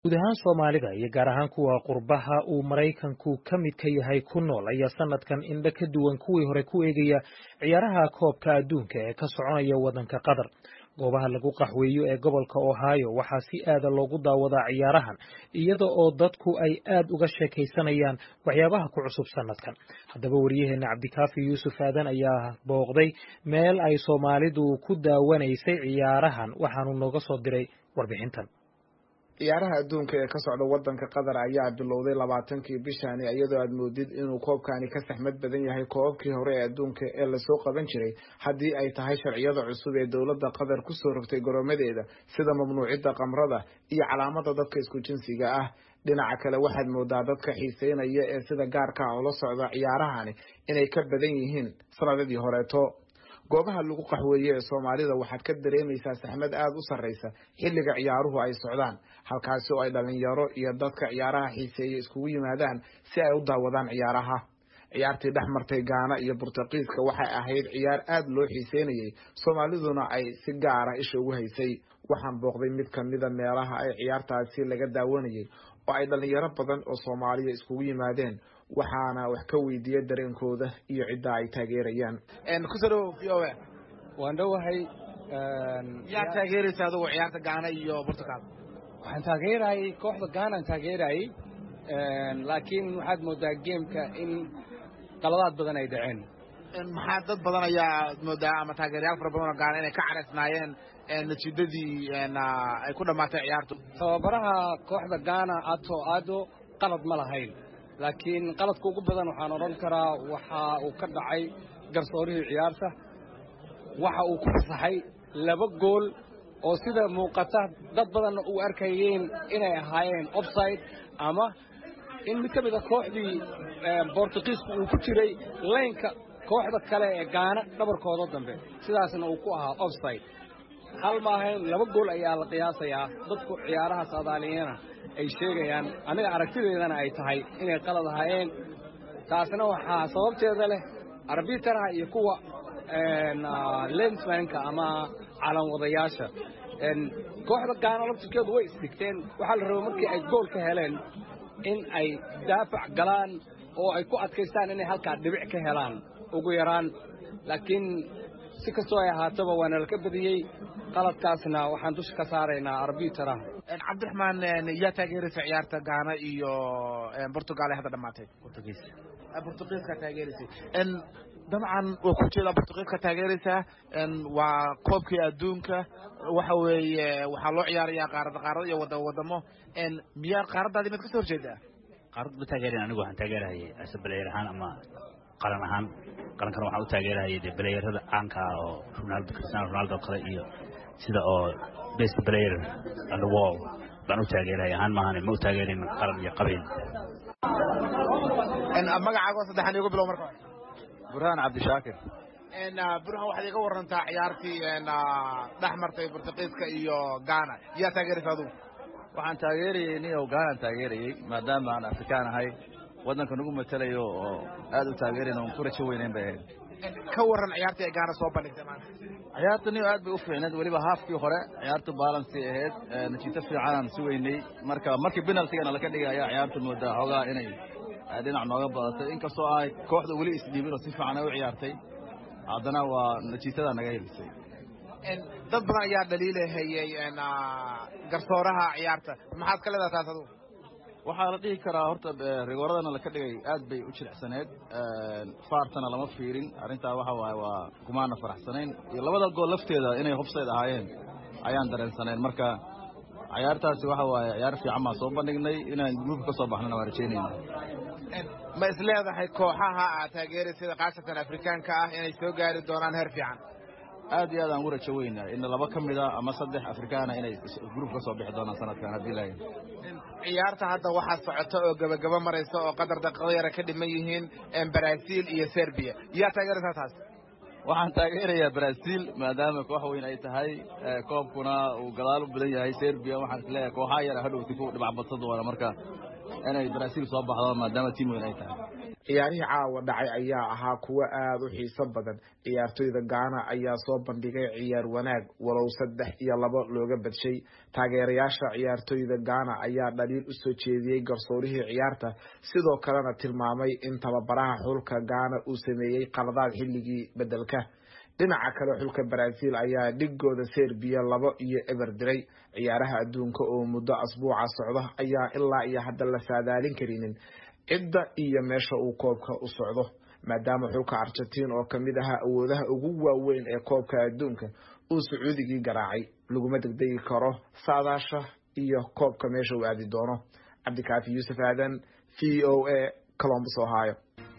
guud ahaan Soomaalida iyo gaar ahaan kuwa qurbaha uu Maraykanku ka mid ka yahay ku nool ayaa sanadkan indha ka duwan kuwii hore ku eegaya ciyaaraha koobka adduunka ee ka soconaya wadanka Qatar. goobaha lagu qaxweeyo ee gobolka Ohio waxaa si aad loogu daawadaa ciyaarahan iyada oo dadku ay aad uga sheekaysanayaan waxyaabaha ku cusub sanadkan. Haddaba wariyaheena Cabdikaafi Yuusuf Aadan ayaa booqday meel ay Soomaalidu ku daawanaysay ciyaarahan waxaanu nooga soo diray warbixintan. ciyaaraha adduunka ee ka socda wadanka Qatar ayaa bilowday 20kii bishani iyadoo aad moodid inuu koobkani ka saxmad badan yahay koobkii hore ee adduunka ee la soo qaban jiray haddii ay tahay sharciyada cusub ee dawladda Qatar ku soo rogtay goroomadeeda sida mamnuucida qamrada iyo calaamada dadka isku jinsiga ah. dhinaca kale waxaad moodaa dadka xiiseynaya ee sida gaarka ah ula socda ciyaarahani inay ka badan yihiin sanadadii horeeto. goobaha lagu qaxweeyo ee Soomaalida waxaad ka dareemaysaa saxmad aad u sareysa xilliga ciyaaruhu ay socdaan, halkaas oo ay dhalinyaro iyo dadka ciyaaraha xiiseeya iskugu yimaadaan si ay u daawadaan ciyaaraha. ciyaartii dhexmartay Ghana iyo Boortaqiiska waxay ahayd ciyaar aad loo xiiseynayay, Soomaaliduna ay si gaar ah isha ugu haysay. waxaan booqday mid kamida meelaha ay ciyaartaasi laga daawanayay oo ay dhalinyaro badan oo Soomaaliya iskugu yimaadeen, waxaana wax ka weydiiyay dareenkooda iyo cidda ay taageerayaan. kusoo waan dhawahay yaa taageeraysa adigu ciyaarta Ghana iyo Boortaqiis? waxaan taageeray kooxda Ghana taageeray laakiin waxaad moodaa geemka in qaladaad badan ay dhaceen. maxaa dad badan ayaa moodaa ama taageerayaal fara badan oo Ghana inay ka caraysnaayeen natiijadii ay ku dhamaatay ciyaartu? tababaraha kooxda Ghana Ado qalad ma lahayn, laakiin qaladka ugu badan waxaan oran karaa waxa uu ka dhacay garsoorihii ciyaarta. waxa uu ku fasaxay 2 gool oo sida muuqata dad badan u arkayeen inay ahaayeen offside ama in mid kamid ah kooxdii Boortaqiisku uu ku jiray leenka kooxda kale ee Ghana dhabarkooda dambe, sidaasna uu ku ahaa offside. hal ma ahayn 2 gool ayaa la qiyaasayaa. dadku ciyaaraha Soomaaliyeena ay sheegayaan, aniga aragtideedana ay tahay inay qalad ahaayeen. taasna waxaa sababteeda leh arbitaraha iyo kuwa lensmanka ama calan wadayaasha. kooxda Ghana laftirkeedu way isdhigteen. waxaa la rabay markii ay gool ka heleen in ay daafac galaan oo ay ku adkaystaan inay halkaa dhibic ka helaan ugu yaraan, laakiin si kastoo ay ahaataba waana la ka badiyey. qaladkaasna waxaan dusha ka saaraynaa arbitaraha. Cabdiraxmaan, yaa taageeraysa ciyaarta Ghana iyo Portugal ee hadda dhamaatay? Boortaqiiska taageeraysay. dabcan waa ku jeedaa Boortaqiiska taageeraysa. waa koobkii adduunka, waxa weeye waxaa loo ciyaarayaa qaarada iyo wadamo. miyaa qaaradaadi mid ka soo horjeedaa? qaarad ma taageerin. anigu waxaan taageerayay asbaleer ahaan ama qaran ahaan. qarankana waxaan u taageerayay baleerada caanka ah oo Cristiano Ronaldo kale iyo sida oo best player in the world baan u taageerayay ahaan maahan ma u taageerin qaran iyo qabiil. magacaaga saddexan igu bilow markaa. Burhaan Cabdishaakir. Burhaan, waxaad iga warantaa ciyaartii dhexmartay Boortaqiiska iyo Ghana, yaa taageeraysa adigu? waxaan taageerayay ninoo Ghana taageerayay maadaama aan Afrikaan ahay, wadanka nagu matalayo oo aad u taageerayna oo ku rajo weynayn bay ahayd. ka waran ciyaartii ay Ghana soo bandhigtay maanta? ciyaartani aad bay u fiicneed, waliba halfkii hore ciyaartu balance ahayd, natiijo fiican aan si weynay. markii penalty-gana laga dhigay ayaa ciyaartu moodaa xogaa inay dhinac nooga badatay, inkastoo ay kooxda weli isdhiibin oo si fiican ay u ciyaartay, haddana waa natiijada naga helisay. dad badan ayaa dhaliilahayay garsooraha ciyaarta, maxaad ka leedahay taas adigu? waxaa la dhihi karaa horta rigooradana la ka dhigay aad bay u jilicsaneed, faartana lama fiirin. arrintaa waxa waaye waa kumaana faraxsanayn, iyo 2 gool lafteeda inay offside ahaayeen ayaan dareensanayn. marka ciyaartaasi waxa waaye ciyaar fiican baan soo bandhignay, inaan gruubka ka soo baxnana waa rajaynayna. ma is leedahay kooxaha aad taageeraysay qaasatan Afrikaanka ah inay soo gaari doonaan heer fiican? aad iyo aad aan ugu rajo weynaa in 2 kamid ah ama 3 Afrikaana inay gruubka ka soo bixi doonaan sanadkan haddii la yidhi. ciyaarta hadda waxaa socota oo gabagaba maraysa oo Qatar daqiiqado yar ka dhiman yihiin Brazil iyo Serbia, yaa taageeraysa taas? waxaan taageerayaa Brazil maadaama koox weyn ay tahay, koobkuna uu gadaal u badan yahay. Serbia waxaan isleeyahay kooxaha yar hadhowti ku dhibac badsan doona, marka inay Brazil soo baxdo maadaama tiim weyn ay tahay. ciyaarihii caawa dhacay ayaa ahaa kuwo aad u xiiso badan. ciyaartoyda Ghana ayaa soo bandhigay ciyaar wanaag walow 3-2 looga badshay. taageerayaasha ciyaartoyda Ghana ayaa dhaliil u soo jeediyay garsoorihii ciyaarta, sidoo kalena tilmaamay in tababaraha xulka Ghana uu sameeyay qaladaad xilligii bedelka. dhinaca kale xulka Brazil ayaa dhigooda Serbia 2-0 diray. ciyaaraha adduunka oo muddo asbuuca socda ayaa ilaa iyo hadda la saadaalin karinin cidda iyo meesha uu koobka u socdo, maadaama xulka Argentina oo kamid ah awoodaha ugu waaweyn ee koobka adduunka uu Sacuudigii garaacay. laguma degdegi karo saadaasha iyo koobka meesha uu aadi doono. Cabdikaafi Yuusuf Aadan, VOA, Columbus, Ohio.